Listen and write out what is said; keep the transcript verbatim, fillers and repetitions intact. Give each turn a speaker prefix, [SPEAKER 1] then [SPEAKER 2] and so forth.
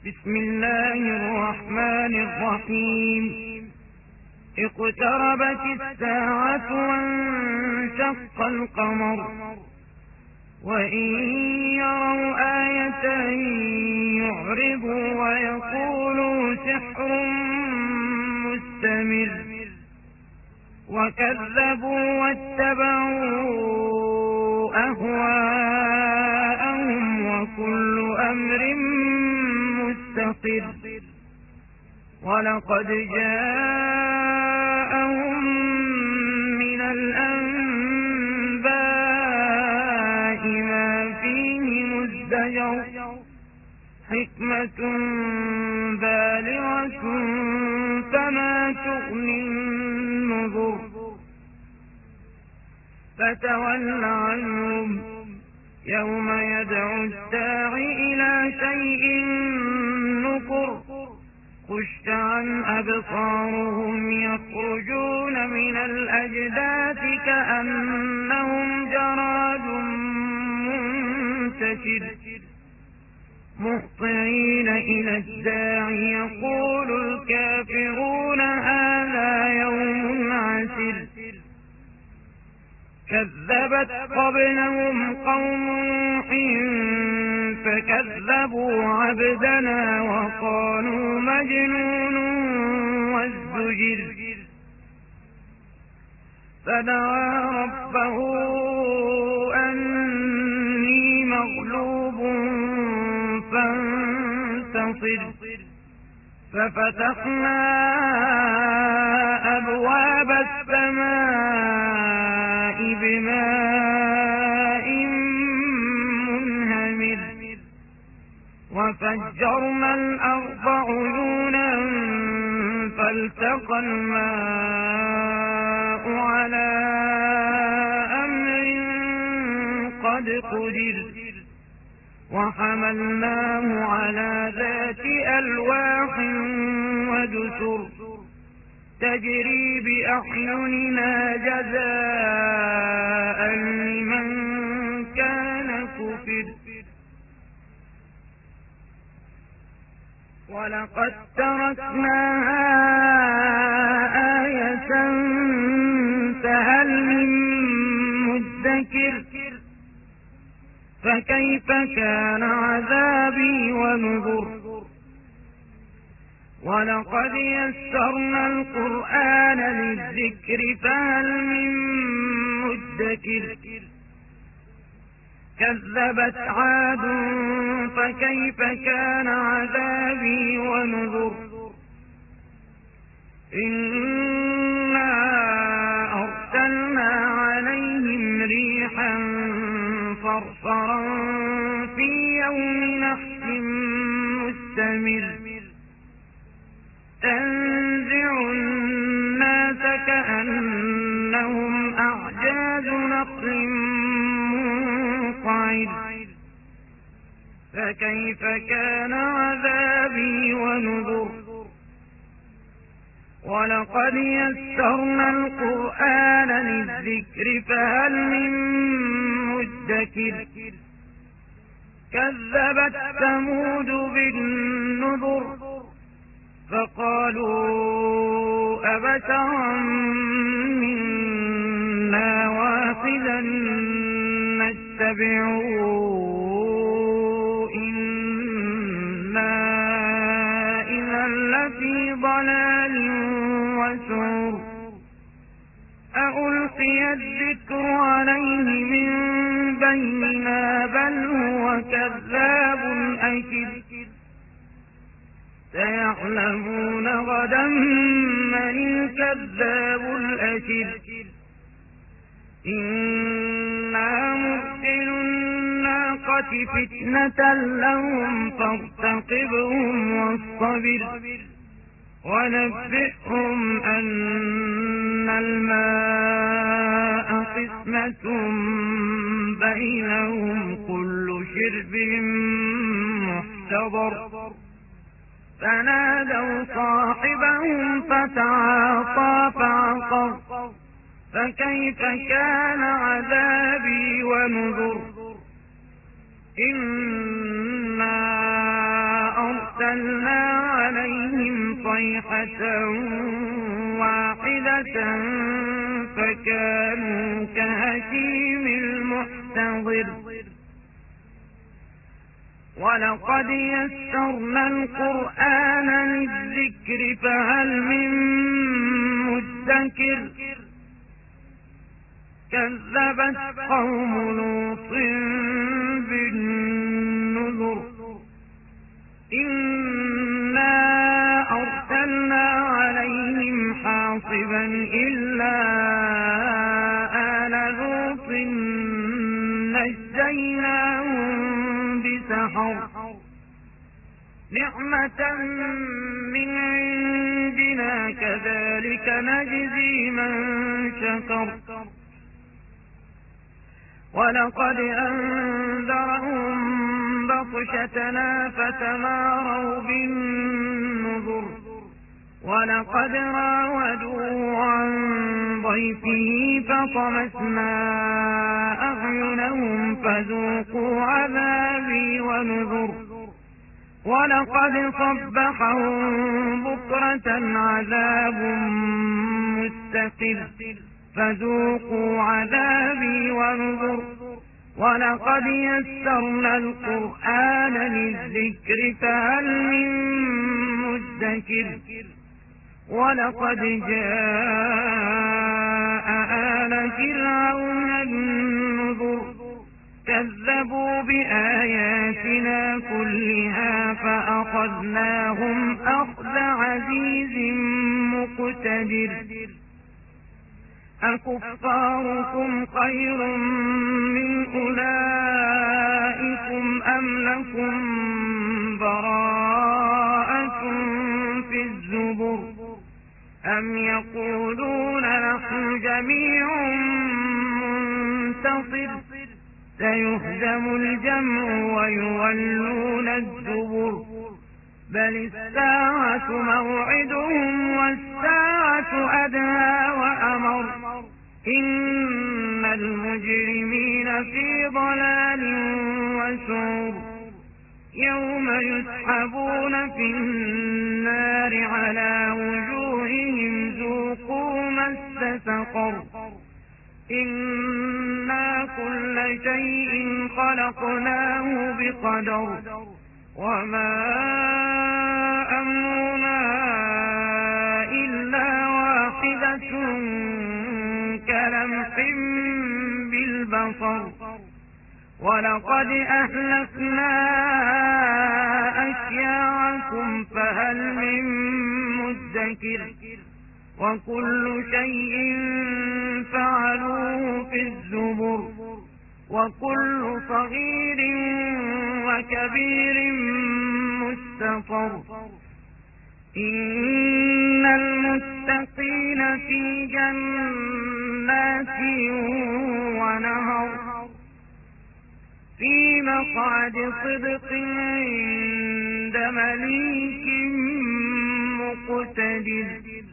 [SPEAKER 1] بسم الله الرحمن الرحيم اقتربت الساعة وانشق القمر وإن يروا آية يعرضوا ويقولوا سحر مستمر وكذبوا واتبعوا أهواءهم وكل أمر مستقر ولقد جاءهم من الأنباء ما فيه مزدجر حكمة بالغة فما تغني النذر فتول عنهم يوم يدعو الداعي إلى شيء نكر خش عن أبصارهم يخرجون من الأجداث كأنهم جراد منتشر مهطعين إلى الداعي يقول الكافرون هذا يوم عسر كذبت قبلهم قوم نوح فكذبوا عبدنا وقالوا مجنون وازدجر فدعا ربه أني مغلوب فانتصر ففتحنا أبواب السماء بماء منهمر وفجرنا الأرض عيونا فالتقى الماء على أمر قد قدر وحملناه على ذات ألواح ودسر تجري بأعيننا جزاء لمن كان كفر ولقد تركناها آية فهل من مدكر فكيف كان عذابي ونذر ولقد يسرنا القرآن للذكر فهل من مدكر كذبت عاد فكيف كان عذابي ونذر إنا أرسلنا عليهم ريحا صرصرا في يوم نحس مستمر تنزع الناس كأنهم أعجاز نخل منقعر فكيف كان عذابي ونذر ولقد يسرنا القرآن للذكر فهل من مدكر كذبت ثمود بالنذر فقالوا أبشرا منا واحدا نتبعه إنا إذا لفي ضلال وسعر أألقي الذكر عليه من بيننا بل هو كذاب أشر سيعلمون غدا من الكذاب الأشر إنا مرسل الناقة فتنة لهم فارتقبهم واصطبر ونبئهم أن الماء قسمة بينهم كل شرب محتضر فنادوا صاحبهم فتعاطى فعقر فكيف كان عذابي ونذر إنا أرسلنا صيحة واحدة فكانوا كهشيم المحتضر ولقد يسرنا القرآن للذكر فهل من مدكر كذبت قوم لوط بالنذر إنا أرسلنا عليهم حاصبا إلا آل لوط نجيناهم بسحر نعمة من عندنا كذلك نجزي من شكر ولقد أنذرهم بطشتنا فتماروا بالنذر ولقد راودوه عن ضيفه فطمسنا أعينهم فذوقوا عذابي ونذر ولقد صبحهم بكرة عذاب مستقر فذوقوا عذابي ونذر ولقد يسرنا القرآن للذكر فهل من مدكر ولقد جاء آل فرعون النذر كذبوا بآياتنا كلها فأخذناهم أخذ عزيز مقتدر أكفاركم خير من أولئكم أم لكم براءة في الزبر أم يقولون نحن جميع منتصر سيهزم الجمع ويولون الدبر بل الساعة موعدهم والساعة أدهى وأمر إن المجرمين في ضلال وسعر يوم يسحبون في النار على وجوههم ذوقوا مس سقر إنا كل شيء خلقناه بقدر وما أمرنا إلا واحدة كلمح بالبصر ولقد أهلكنا أشياعكم فهل من مدكر وكل شيء فعلوه في الزبر وكل صغير وكبير مستطر إن المتقين في جنات ونهر في مقعد صدق عند مليك مقتدر